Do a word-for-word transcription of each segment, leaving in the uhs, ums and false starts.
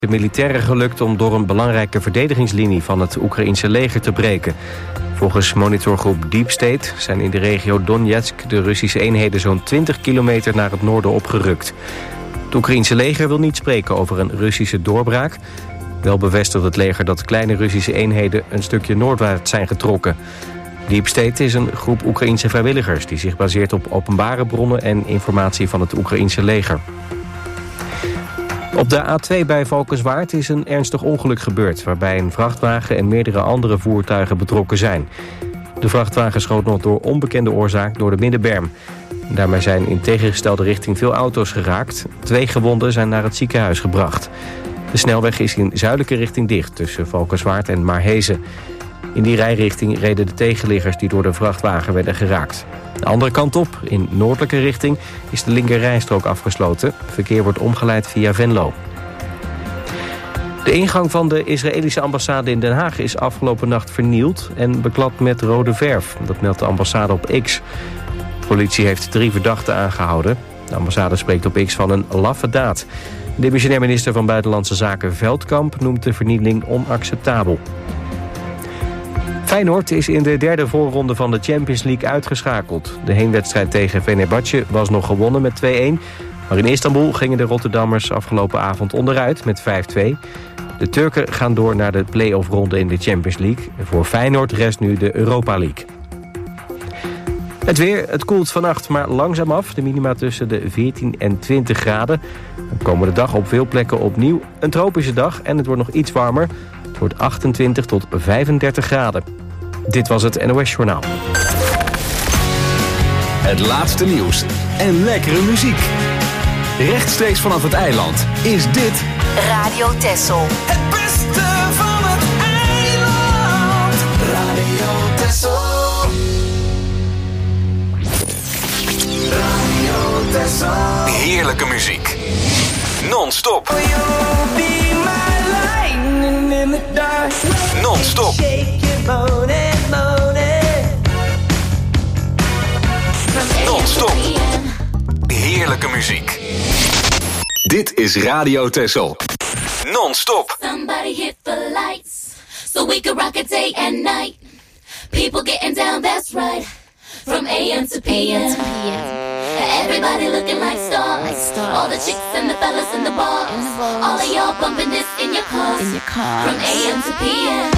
De militairen gelukt om door een belangrijke verdedigingslinie van het Oekraïense leger te breken. Volgens monitorgroep Deep State zijn in de regio Donetsk de Russische eenheden zo'n twintig kilometer naar het noorden opgerukt. Het Oekraïense leger wil niet spreken over een Russische doorbraak. Wel bevestigt het leger dat kleine Russische eenheden een stukje noordwaarts zijn getrokken. Deep State is een groep Oekraïense vrijwilligers die zich baseert op openbare bronnen en informatie van het Oekraïense leger. Op de A twee bij Valkenswaard is een ernstig ongeluk gebeurd, waarbij een vrachtwagen en meerdere andere voertuigen betrokken zijn. De vrachtwagen schoot nog door onbekende oorzaak door de middenberm. Daarmee zijn in tegengestelde richting veel auto's geraakt. Twee gewonden zijn naar het ziekenhuis gebracht. De snelweg is in zuidelijke richting dicht tussen Valkenswaard en Maarhezen. In die rijrichting reden de tegenliggers die door de vrachtwagen werden geraakt. De andere kant op, in noordelijke richting, is de linker rijstrook afgesloten. Verkeer wordt omgeleid via Venlo. De ingang van de Israëlische ambassade in Den Haag is afgelopen nacht vernield en beklad met rode verf. Dat meldt de ambassade op X. De politie heeft drie verdachten aangehouden. De ambassade spreekt op X van een laffe daad. De demissionair minister van Buitenlandse Zaken Veldkamp noemt de vernieling onacceptabel. Feyenoord is in de derde voorronde van de Champions League uitgeschakeld. De heenwedstrijd tegen Fenerbahce was nog gewonnen met twee-een. Maar in Istanbul gingen de Rotterdammers afgelopen avond onderuit met vijf-twee. De Turken gaan door naar de play-off ronde in de Champions League. Voor Feyenoord rest nu de Europa League. Het weer, het koelt vannacht maar langzaam af. De minima tussen de veertien en twintig graden. De komende dag op veel plekken opnieuw een tropische dag en het wordt nog iets warmer. Het wordt achtentwintig tot vijfendertig graden. Dit was het N O S Journaal. Het laatste nieuws en lekkere muziek. Rechtstreeks vanaf het eiland is dit Radio Texel. Het beste van het eiland. Radio Texel. Radio Texel. heerlijke muziek. Non-stop. Non-stop. Non-stop. Heerlijke muziek. Dit is Radio Texel. Non-stop. Somebody hit the lights so we can rock it day and night. People getting down, that's right. From A M to P M. Everybody looking like stars. All the chicks and the fellas in the bars. All of y'all bumping this in your cars. From A M to P M.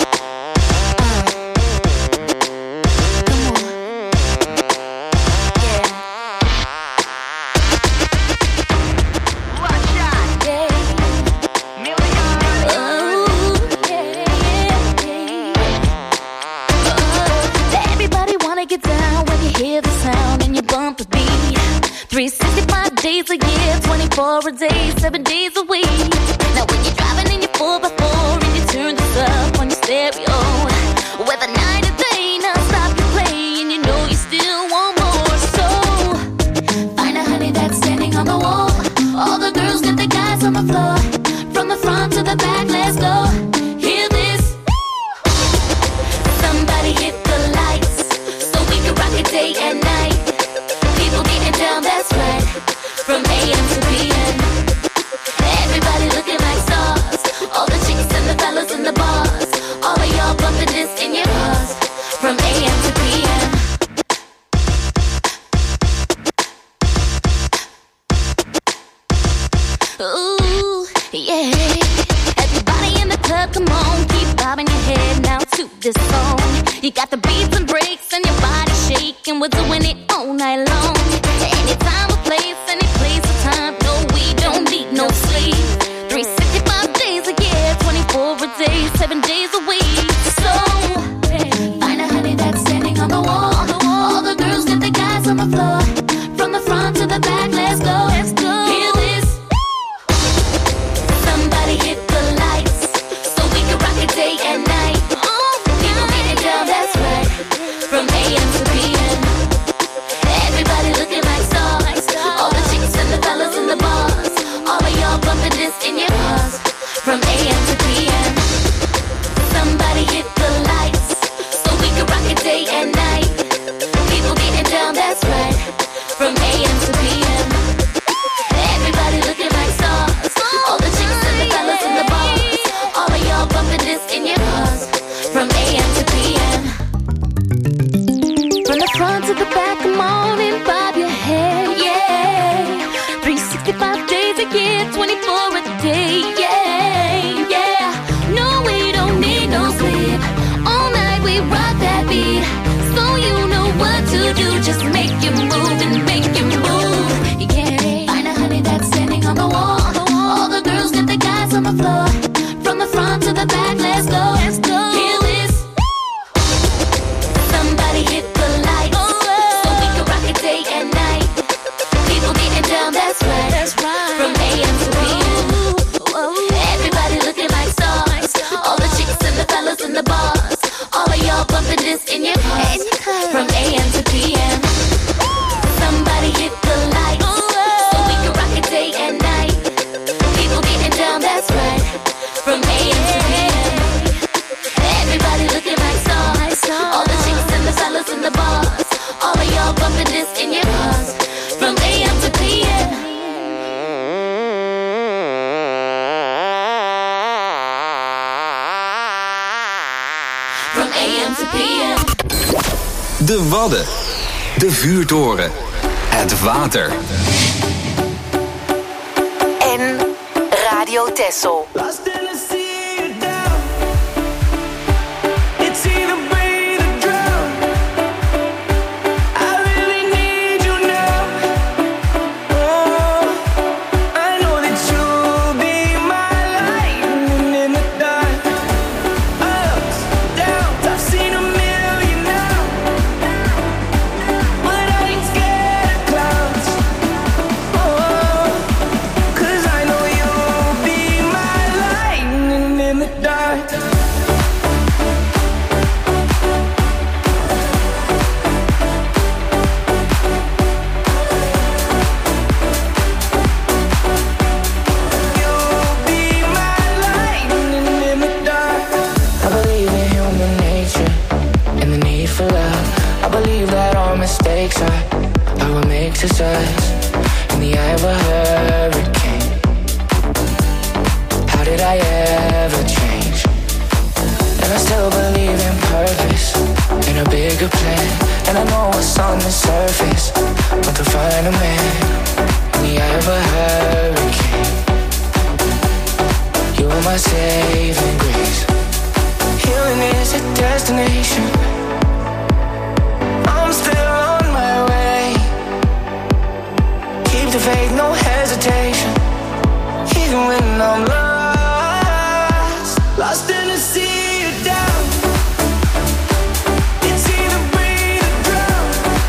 three sixty-five days a year, twenty-four a day, seven days a week. Now when you're driving in your four by four and you turn this up on your stereo, whether night or day, now stop your play and you know you still want more. So find a honey that's standing on the wall. All the girls get the guys on the floor. From the front to the back, let's go. Hear this? Somebody hit the lights so we can rock it day and night. Down, that's right, from A M to P M. Everybody looking like stars. All the chicks and the fellas in the bars. All of y'all bumping this in your cars. From A M to P M. Ooh, yeah. Everybody in the club, come on, keep bobbing your head now to this song. You got the beats and breaks and your body shaking. We're doing it all night long. Anytime, a place, any place, a time. No, we don't need no sleep. three sixty-five days a year, twenty-four a day, seven days a week. So, find a honey that's standing on the wall. All the girls get the guys on the floor. From the front to the back, let's go. Let's go. Hear this? Somebody hit the lights so we can rock it day and night. People getting down, that's right. From A M to P M. Everybody looking like stars. All the chicks and the fellas in the bars. All of y'all bumping this in your cars. From A M to P M. De Wadden. De vuurtoren. Het water. En Radio Texel. In the eye of a hurricane. How did I ever change? And I still believe in purpose, in a bigger plan. And I know what's on the surface, but to find a man in the eye of a hurricane. You are my saving grace. Healing is a destination. I'm still on my way. Keep the faith, no hesitation. Even when I'm lost, lost in the sea of doubt. It's either breathe or drown.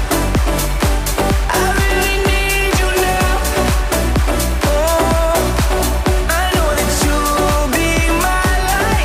I really need you now. Oh, I know that you'll be my light.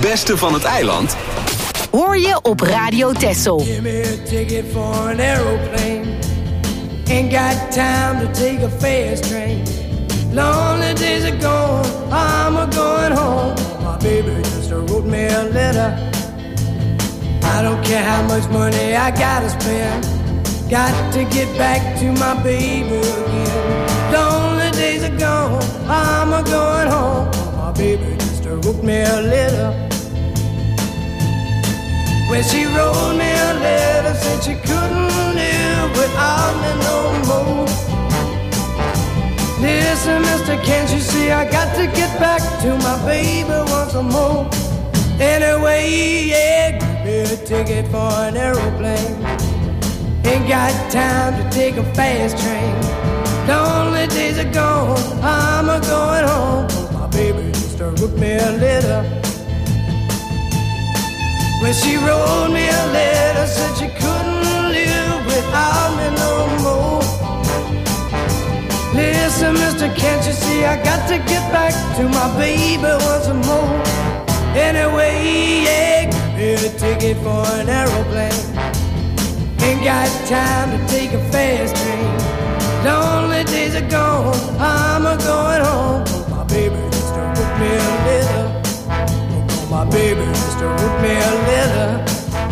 beste van het eiland hoor je op Radio Texel. Give me a ticket for an aeroplane. Ain't got time to take a fast train. Lonely days are gone, I'm a going home. My baby just wrote me a letter. I don't care how much money I gotta spend. Got to get back to my baby again. Lonely days are gone, I'm a going home. My baby just wrote me a letter. When she wrote me a letter, said she couldn't live without me no more. Listen, mister, can't you see I got to get back to my baby once more? Anyway, yeah, give me a ticket for an aeroplane. Ain't got time to take a fast train. Lonely days are gone, I'm a going home. My baby just wrote me a letter. When she wrote me a letter, said she couldn't live without me no more. Listen, mister, can't you see I got to get back to my baby once more? Anyway, yeah, give me a ticket for an aeroplane. Ain't got time to take a fast train. Lonely days are gone, I'm a going home. My baby just wrote me a letter. My baby just wrote me a letter.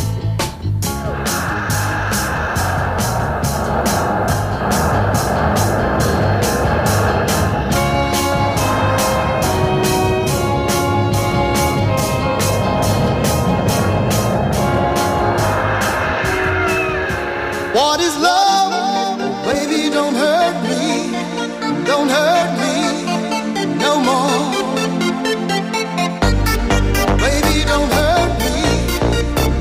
What is love? Baby, don't hurt me. Don't hurt me no more. Baby, don't hurt me.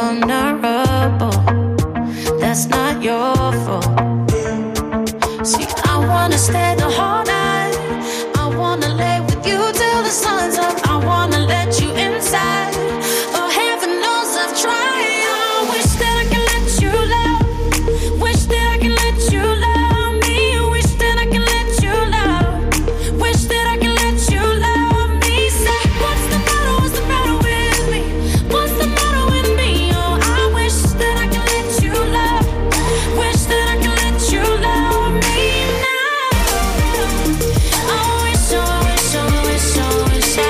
vulnerable. That's not your fault. See, I wanna stay the whole night. I wanna lay with you till the sun's up. I wanna let you inside. Oh, heaven knows I've tried. I wish that I could let you love. Wish that I could let you love me. Wish that I could let you love. Wish that I could let you love me. Say, what's the matter? What's the matter with me? What's the matter with me? Oh, I wish that I could let you love. Wish that I could let you love me now. I wish, I wish, I wish, I wish I.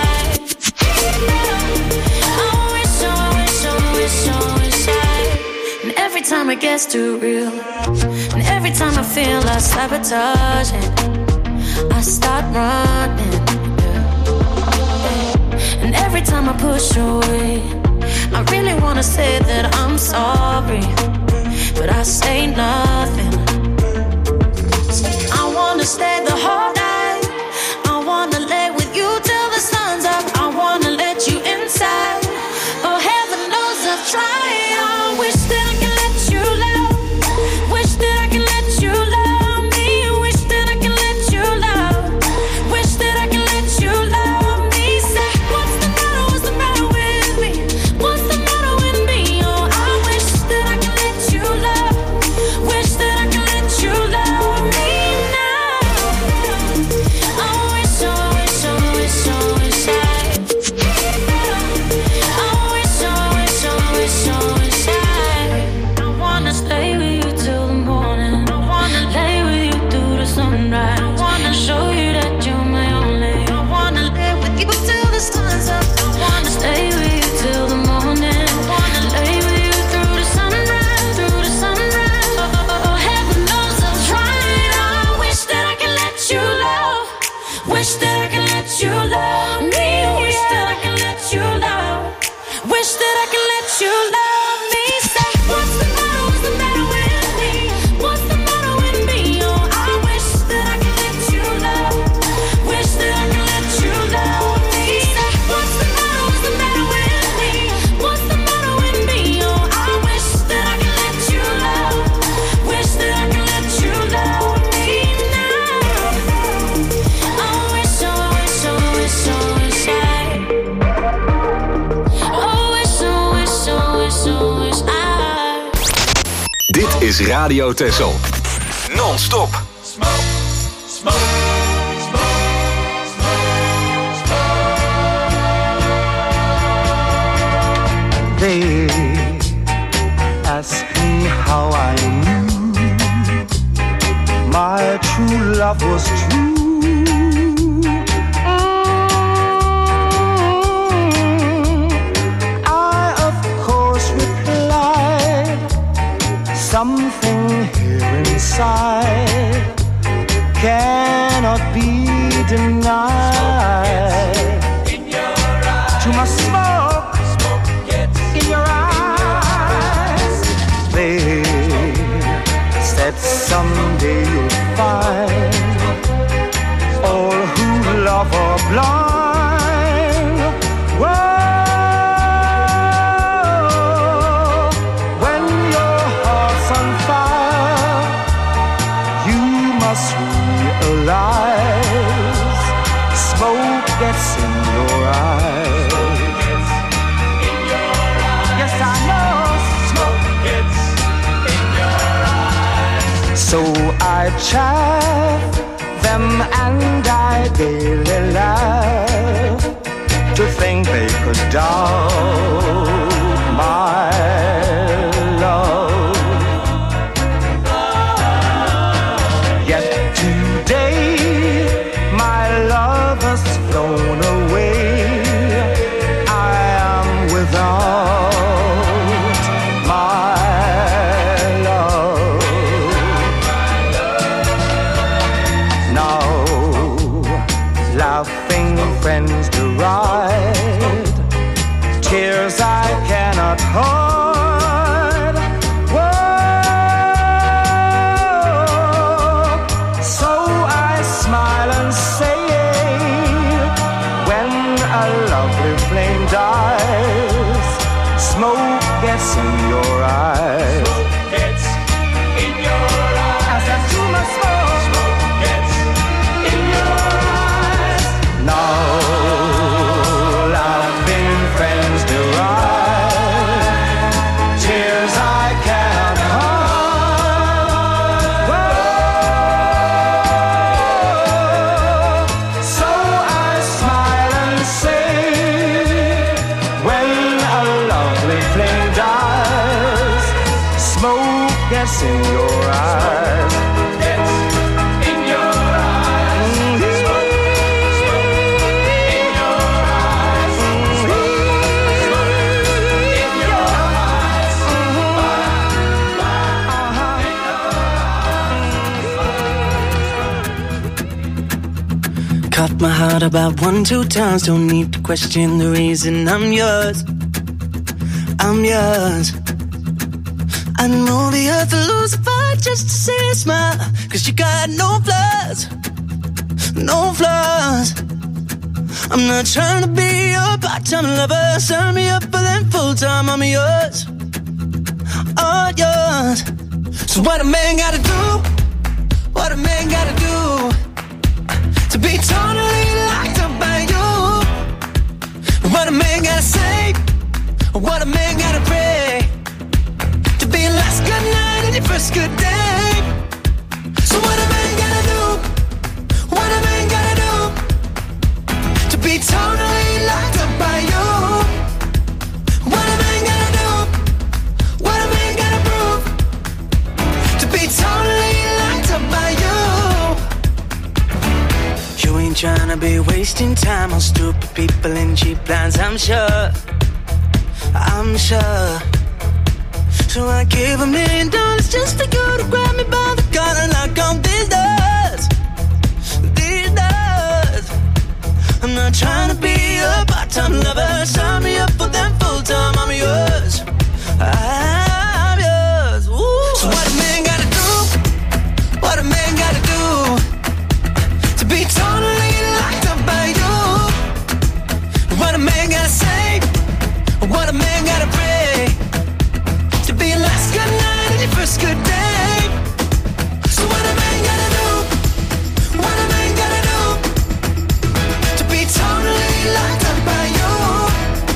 I wish, I wish, I wish, I wish I. And every time it gets too real, and every time I feel like sabotaging, I start running. And every time I push away, I really wanna say that I'm sorry, but I say nothing. I wanna stay the whole night. I wanna lay with you till the sun's up. I wanna let you inside. Oh, heaven knows I've tried. I wish that I could let you love. Wish that I could let you love me. Wish that I could let you love. Wish that I could let you love me. Say, what's the matter? What's the matter with me? What's the matter with me? Oh, I wish that I could let you love. Wish that I could let you love me now. I wish, I wish, I wish, I wish I. I wish, I wish, I wish, I wish I. I wanna stay with you till the morning. I wanna lay with you through the sunrise. I wanna show you that you're my only. I wanna live with you till the sun's up. I wanna stay with you till the morning. I wanna lay with you through the sunrise, through the sunrise. Oh, heaven knows I've tried. I wish that I could let you love. Wish that I could let you love me. Wish that I could let you love. Wish that I could let you love me. Say, what's the matter? What's the matter with me? What's the matter with me? Oh, I wish that I could let you love. Wish that I could let you love me. Say, what's the matter? What's the matter with me? What's the matter with me? Oh, I wish that I could let you love. Wish that I could let you love me now. I wish, I wish, I wish, I wish I. Oh, wish, I wish, I wish, I wish I. Dit is Radio Texel. Non-stop. They ask me how I knew my true love was true. Mm, I of course replied, something here inside cannot be denied. Too much smoke in your eyes. They said someday you'll find all who love are blind. Whoa, when your heart's on fire, you must realize smoke gets in your eyes. Yes, I know smoke gets in your eyes. So I chaff them and I daily laugh to think they could doubt my love. Yet today my love has flown away. I am without my love. Now laughing friends deride, tears I in your eyes. Smoke gets in your eyes. I said too much smoke. Smoke gets in your eyes. Now laughing friends deride tears I cannot hide. So I smile and say, when a lovely flame dies, smoke gets in your eyes. Gets in your eyes. Smoke, smoke in your eyes. Smoke, smoke in your eyes. Cut my heart about one, two times. Don't need to question the reason I'm yours. I'm yours. I know the earth will lose a fight just to see a smile. Cause you got no flaws. No flaws. I'm not trying to be your part-time lover. Sign me up for them full-time. I'm yours. All yours. So what a man gotta do? What a man gotta do to be totally locked up by you? What a man gotta say? What a man gotta pray to be your last good night and your first good day? So what a man gotta do? What a man gotta do to be totally locked up by you? What a man gotta do? What a man gotta prove to be totally locked up by you? You ain't tryna be wasting time on stupid people and cheap lines, I'm sure. I'm sure. So I give a million dollars just for you to grab me by the collar and knock on these doors. These doors. I'm not trying to be a part-time lover. Sign me up for them full-time. I'm yours. I'm yours. Ooh. So what a man gotta do? What a man gotta do to be totally locked up by you? What a man gotta say? What a man gotta pray to be your last good night and your first good day? So what a man gotta do? What a man gotta do to be totally locked up by you?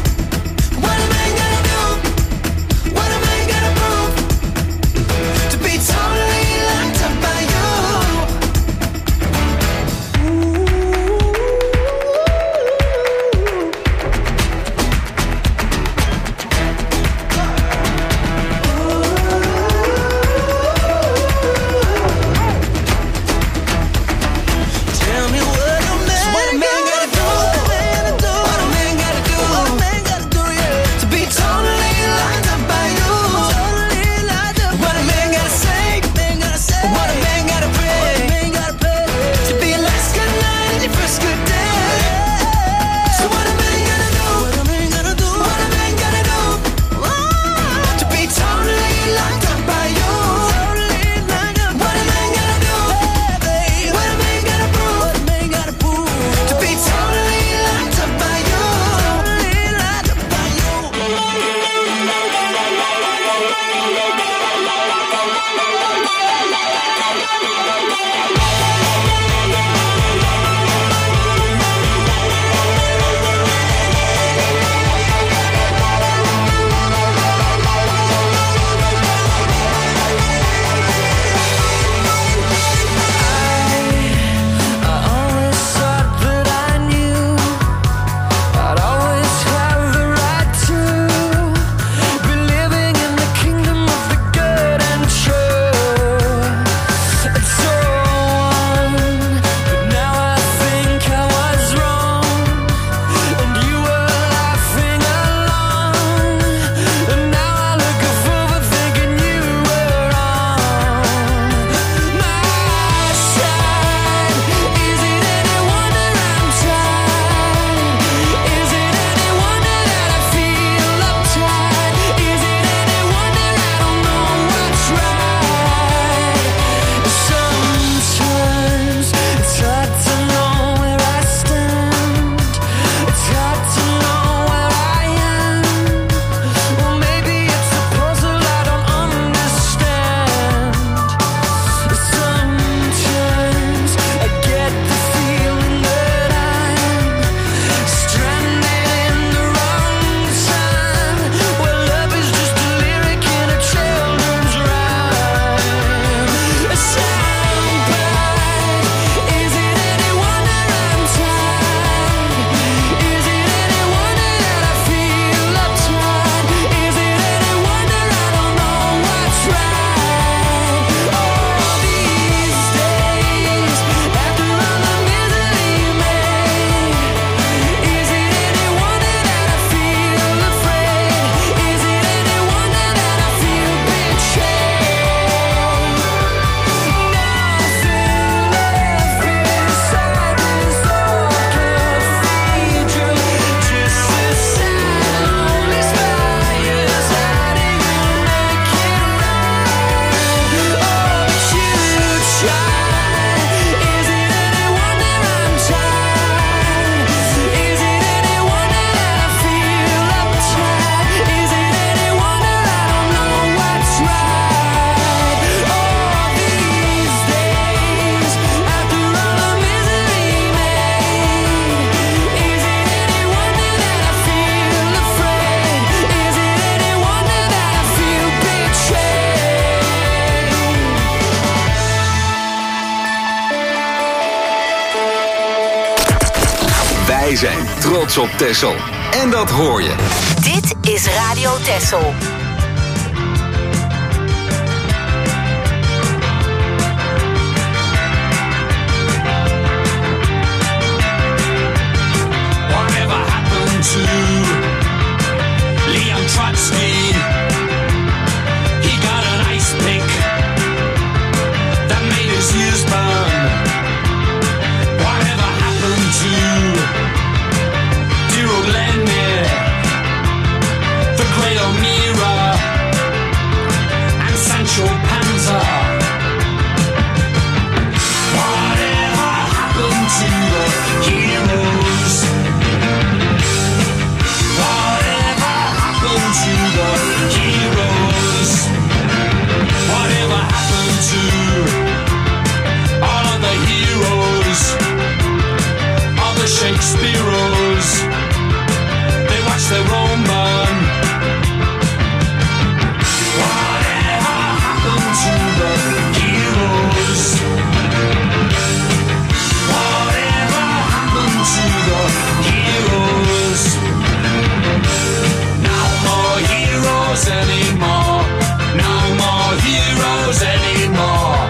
Wij zijn trots op Texel. En dat hoor je. Dit is Radio Texel. Whatever happened to Leon Trotsky? He got an ice pick that made his ears burn. Whatever happened to dear old Lenin, the great O'Meara, and Sancho Panza? Whatever happened to the heroes? Whatever happened to the heroes? Whatever happened to all of the heroes, all the Shakespeareos? They watch their own burn. Whatever happened to the heroes? Whatever happened to the heroes? No more heroes anymore. No more heroes anymore.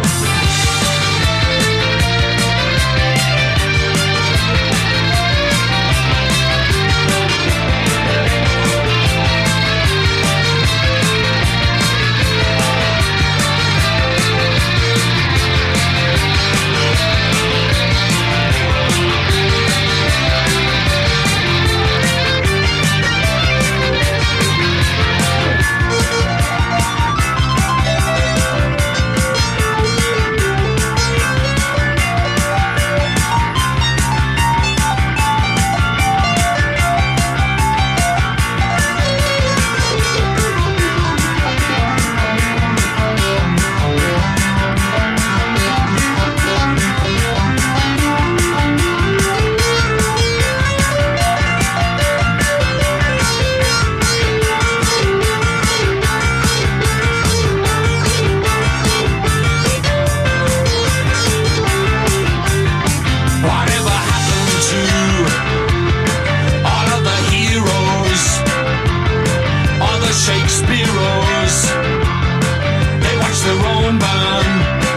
Whatever happened to all of the heroes, all the Shakespeareos? They watch their own burn.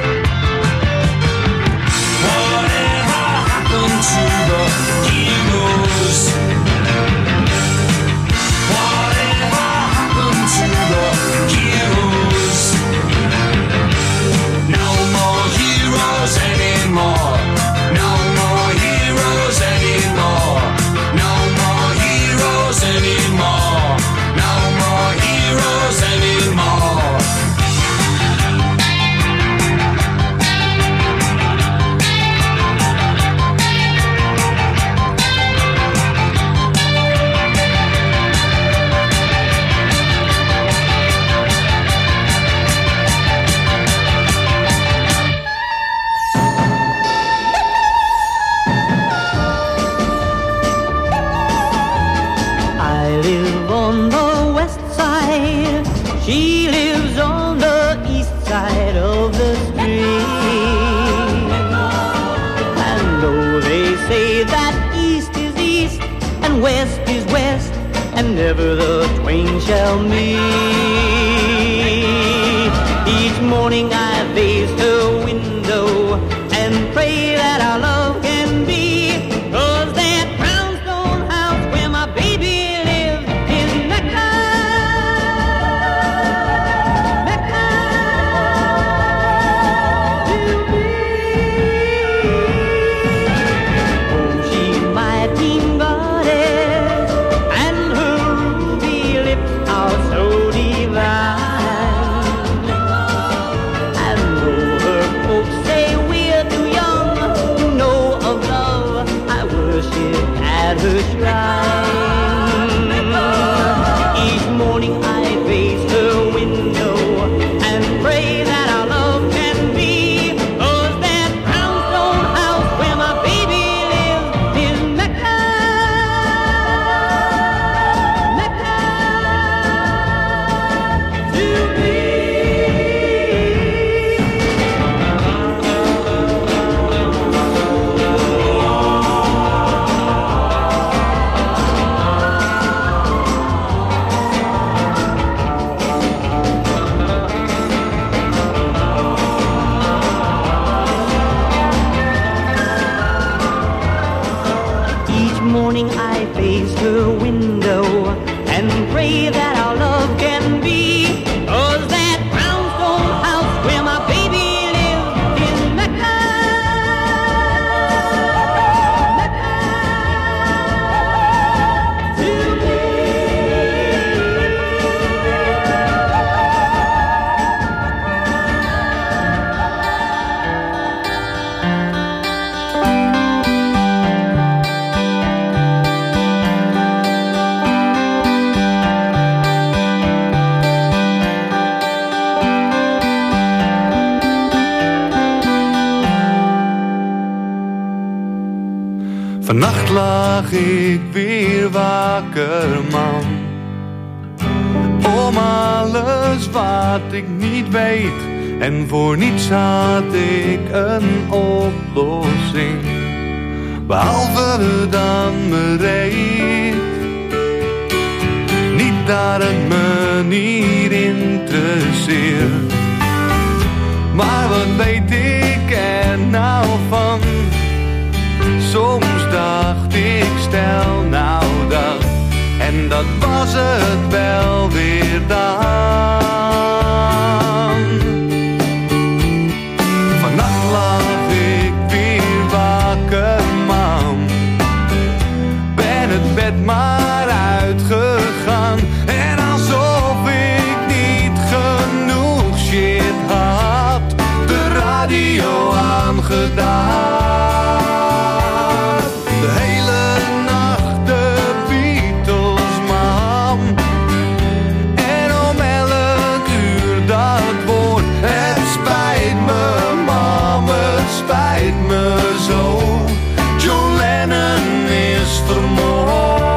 Whatever happened to the heroes? Whatever happened to the heroes? No more heroes anymore. No more heroes anymore. No more heroes anymore. No more heroes anymore. I live on the west side, she lives on the east side of the street. And though they say that east is east and west is west, and never the twain shall meet, each morning I face her window and pray that our love can be, 'cause that brownstone house where my baby lives is Mecca, Mecca to me. Oh, she's my teen goddess, and her ruby lips are so divine. Vannacht lag ik weer wakker, man. Om alles wat ik niet weet. En voor niets had ik een oplossing. Behalve dan bereid. Niet dat het me niet interesseert. Maar wat weet ik er nou van? Soms dacht ik, stel nou dat. En dat was het wel weer dan. Vannacht lag ik weer wakker, man. Ben het bed maar uitgegaan. En alsof ik niet genoeg shit had, de radio aangedaan. De hele nacht de Beatles, man. En om elk uur dat woord. Het spijt me, mam, het spijt me zo. John Lennon is vermoord.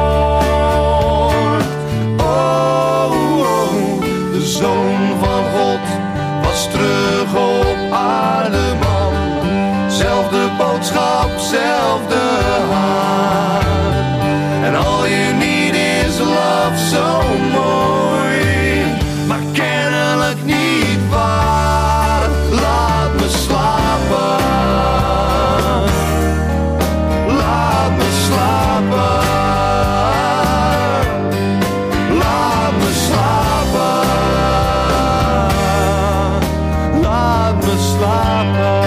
Oh, oh, de Zoon van God was terug op aarde, man. Zelfde boodschap, zelfde hart. En all you need is love, zo mooi. Maar kennelijk niet waar. Laat me slapen. Laat me slapen. Laat me slapen. Laat me slapen.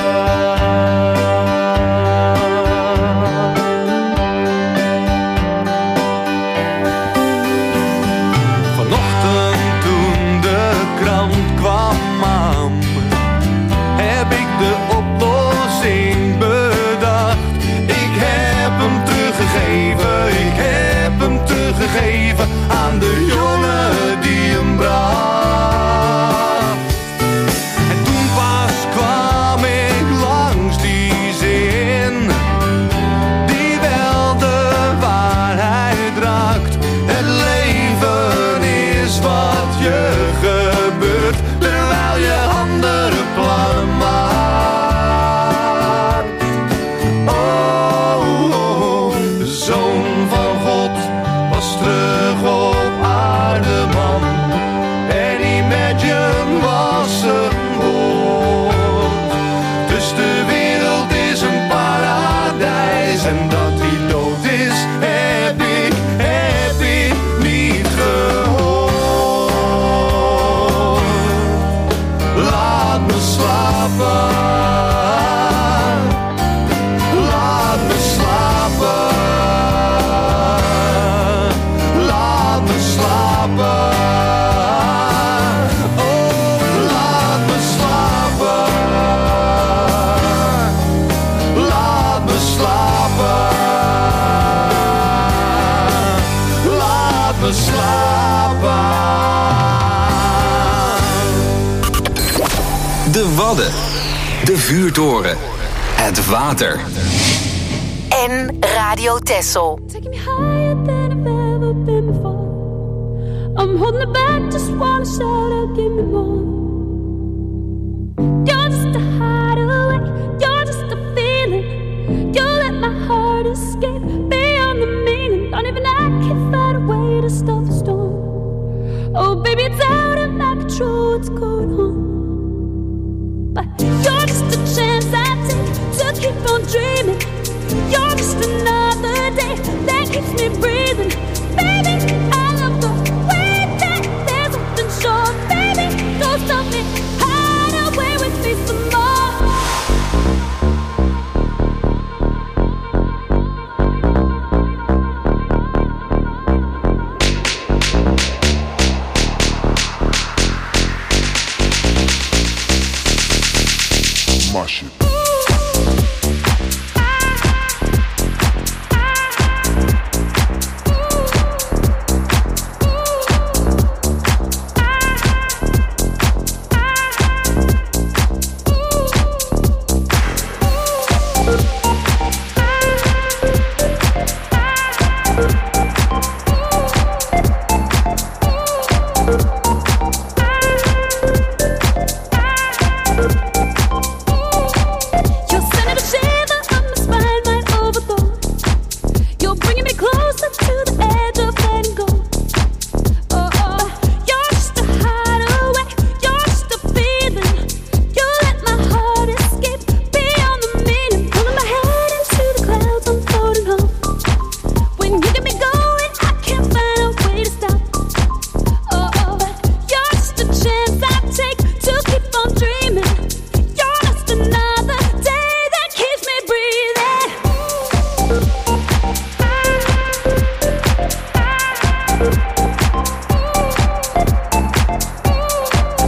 Vanochtend toen de krant kwam aan, heb ik de oplossing bedacht. Ik heb hem teruggegeven, ik heb hem teruggegeven aan de jongen die hem bracht. En toen pas kwam ik langs die zin, die wel de waarheid raakt. Het leven is wat je gebeurt, terwijl je andere plannen maakt. Oh, oh, de Zoon van God was terug op aarde, man. En Imagine was een woord. Dus de wereld is een paradijs. En dat hij dood is, heb ik, heb ik niet gehoord. Laat me slapen. Laat me slapen. Laat me slapen. Oh, laat me slapen. Laat me slapen. Laat me slapen. De Wadden. De vuurtoren. Het water. En Radio Texel. Taking me higher than I've ever been before. I'm holding it back, just wanna shout out, give me more. You're just a hideaway, you're just a feeling. You let my heart escape beyond the meaning. Don't even I can find a way to stop the storm. Oh baby, it's out of my control, what's going on? But you're just a chance I take to keep on dreaming. You're just another day that keeps me breathing. Baby, I love the way that there's something sure. Baby, don't stop me, hide away with me some more. My shit.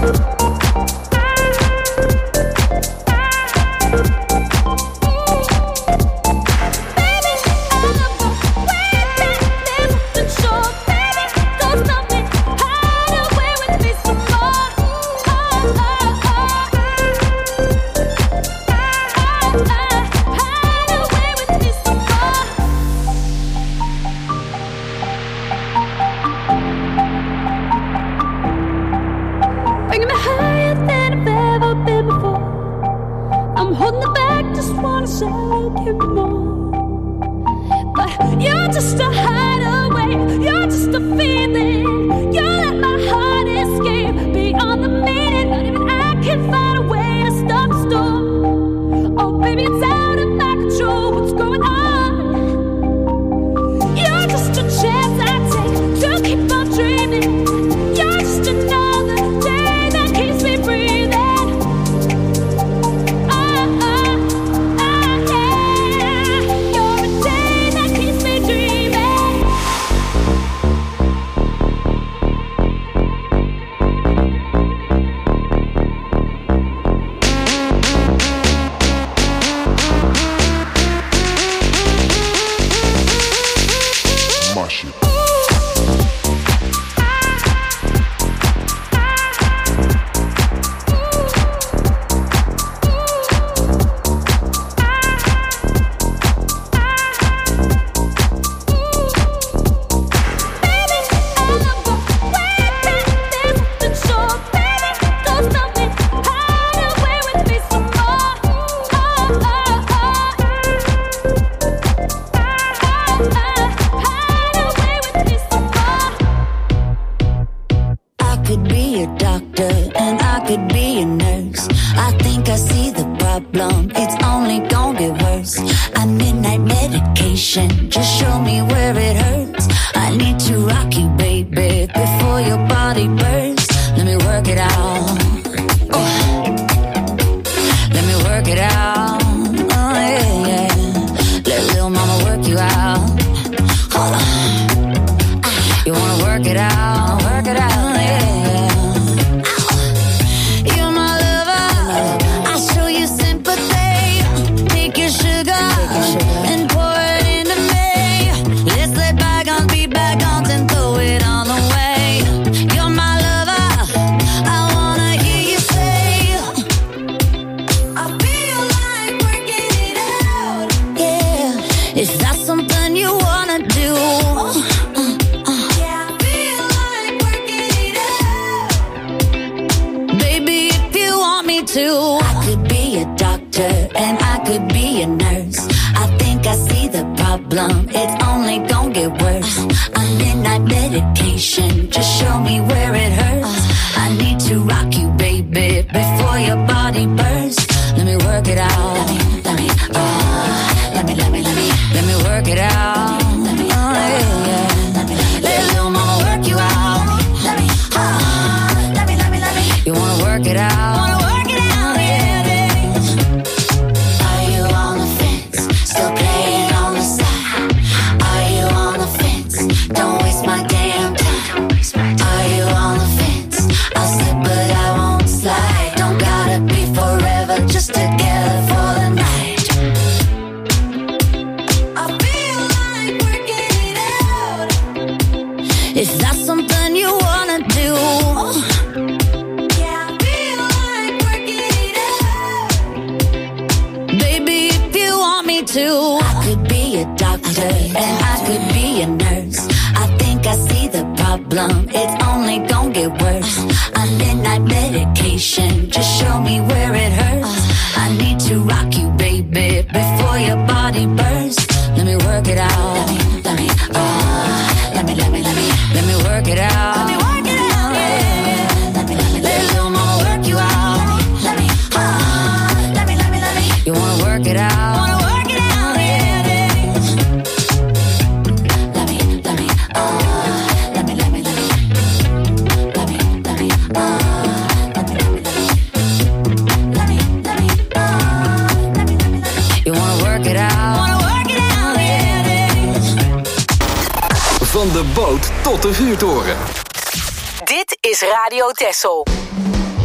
Van de boot tot de vuurtoren. Dit is Radio Texel.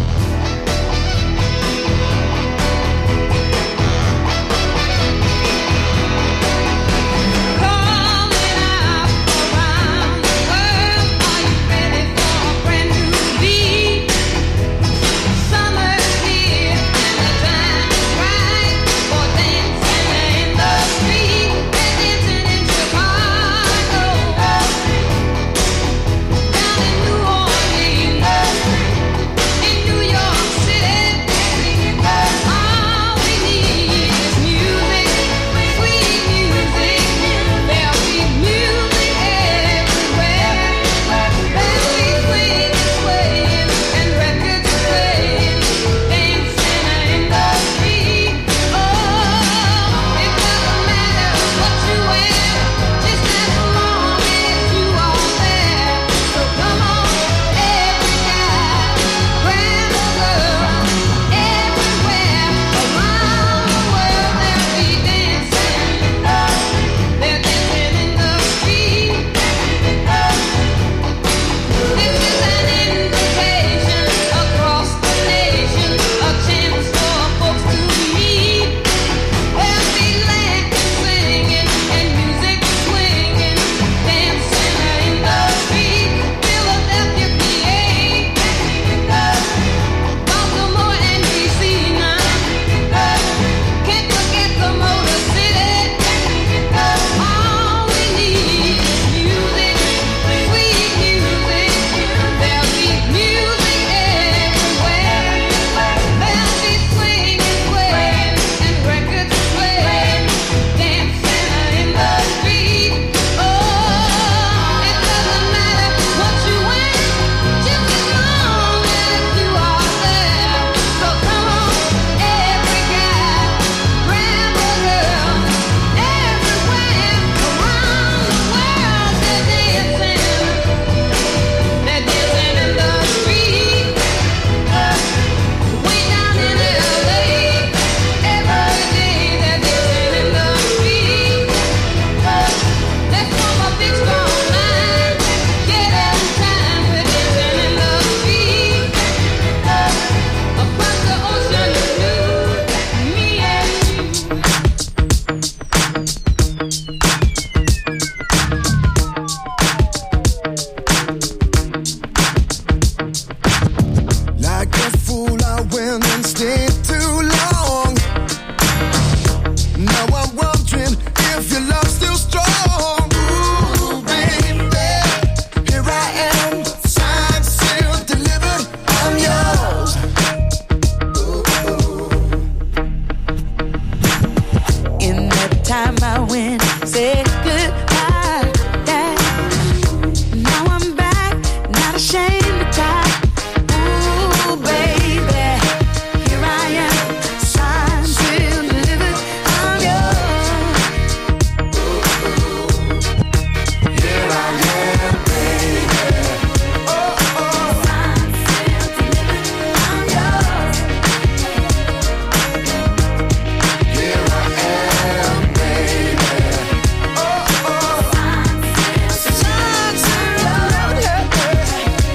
fool I went and stayed too long. Now I'm wondering if your love's still strong. Ooh, baby, here I am, signed, sealed, delivered, I'm yours. Ooh. In that time I went, said goodbye, yeah. Now I'm back, not ashamed to die. Ooh, baby, here I am, signed, sealed, delivered, I'm yours. Here I am, baby. Oh, oh. Signed, sealed, delivered, I'm yours. Here I am, baby. Oh, oh. Signed, sealed, delivered.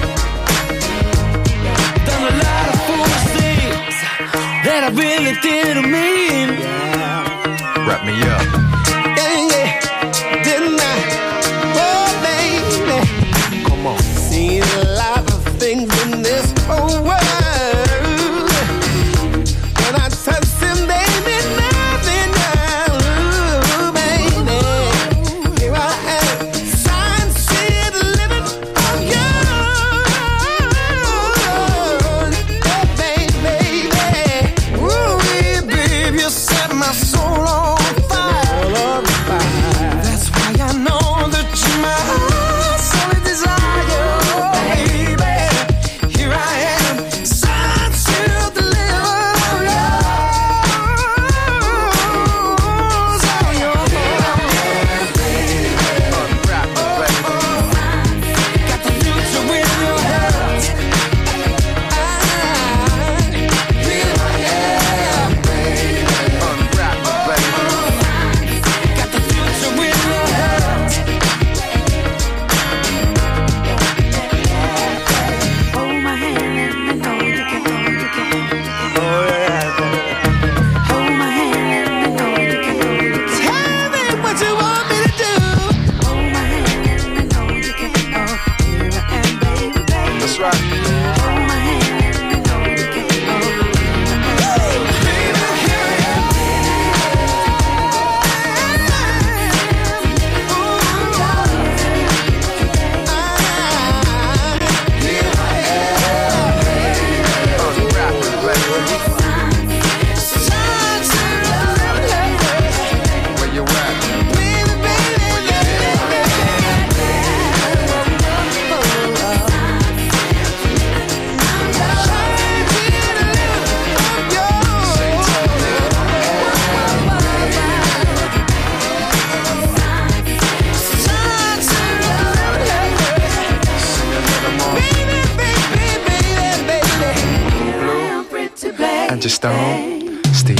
Done a lot of foolish things that I really didn't mean. Wrap me up. Yeah, yeah, didn't I? Oh, baby. Come on. Seen a lot of things in this whole world. When I touch them, they mean nothing now. Ooh, baby. Here I am, signed, sealed, delivered, I'm yours. Oh, baby, baby. Ooh, baby, you set my soul on fire. That's why I know that you're my solid desire. Baby, here I am, signed, sealed, delivered, I'm yours. I'm yours. Unwrap me, baby. Got the future in your hands. Here I am, baby. Unwrap me, baby. Got the future in your hands. Hold my hand, let me know you can, know you can. Hold my hand, let me know you can, know you can. Tell me what you want me to do. Hold my hand, let me know you can. Oh, here I am, baby, baby. That's right. Hold my hand, let me know you can. Oh, Baby, here I am. Here I am, Unwrap me, baby. signed, sealed, delivered. Where you at? Baby, baby, And just Stone, Stevie.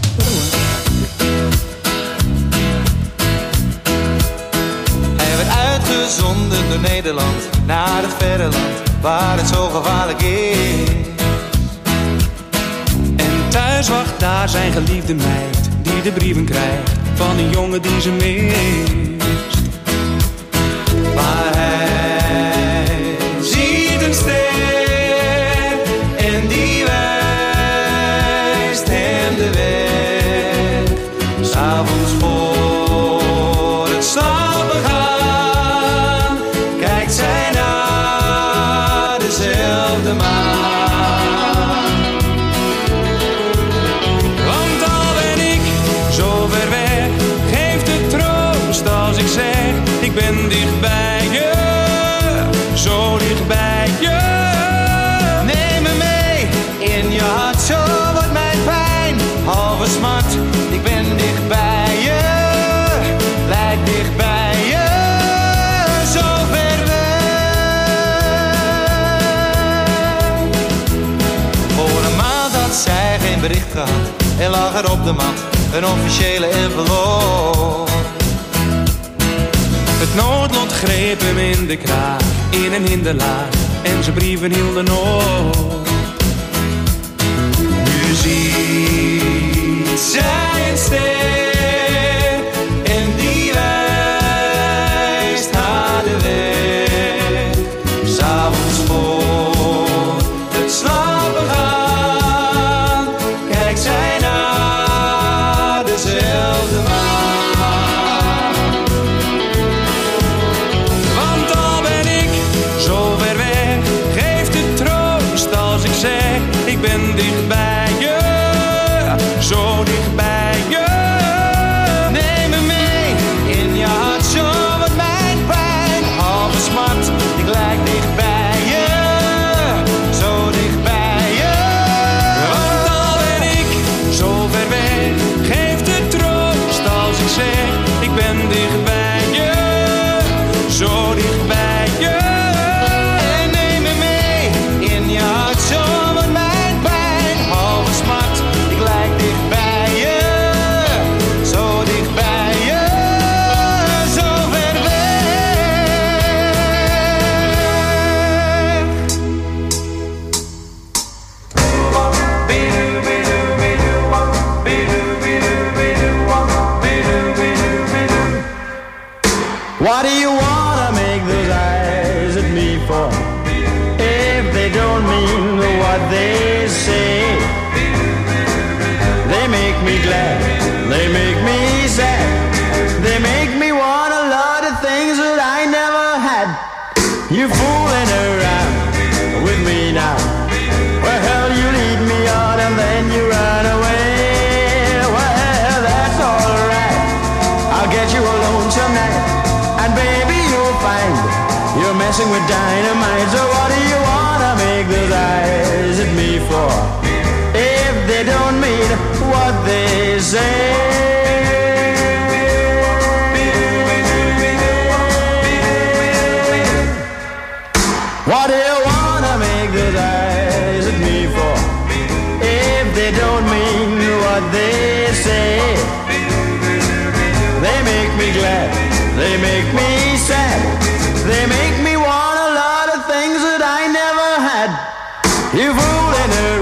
Hij werd uitgezonden door Nederland naar het verre land waar het zo gevaarlijk is. En thuis wacht daar zijn geliefde meid die de brieven krijgt van een jongen die ze mist. Maar hij ziet een ster en die wijst hem de weg. 'S Avonds voor het slapen gaan kijkt zij naar dezelfde maan. Want al ben ik zo ver weg, geeft het troost als ik zeg: ik ben dicht bij je, zo dicht bij je. Neem me mee in je hart, zo wordt mijn pijn halve smart. Ik ben dicht bij je, blijf dicht bij je, zo ver weg. Voor een maand had zij geen bericht gehad en lag er op de mat een officiële envelop. Het noodlot greep hem in de kraag, in een hinderlaag, en zijn brieven hielden op. Nu ziet zij een ster en die wijst haar de weg. 'S Avonds voor het slapen gaan ik ben dicht bij je, zo dicht bij je. Neem me mee in je hart, zo wat mijn pijn, halve smart. Ik lijk dicht bij je, zo dicht bij je. Want al ben ik zo ver weg, geeft het troost als ik zeg, ik ben dicht bij je, zo dicht bij je. En neem me mee in je hart, zo wat mijn pijn, halve smart. Ik lijk dicht bij je, zo dicht bij je, zo ver weg. What do you wanna make those eyes at me for? If they don't mean what they say, they make me glad, they make me sad, they make me want a lot of things that I never had. You fooling around with me now. Well, hell, you lead me on and then you run away. Well, that's alright, I'll get you alone tonight. And baby, you'll find you're messing with dynamite. So what do you wanna make those eyes at me for? If they don't mean what they say. What do you wanna make those eyes at me for? If they don't mean what they say. They make me glad, they make me sad, they make me want a lot of things that I never had. You fooling around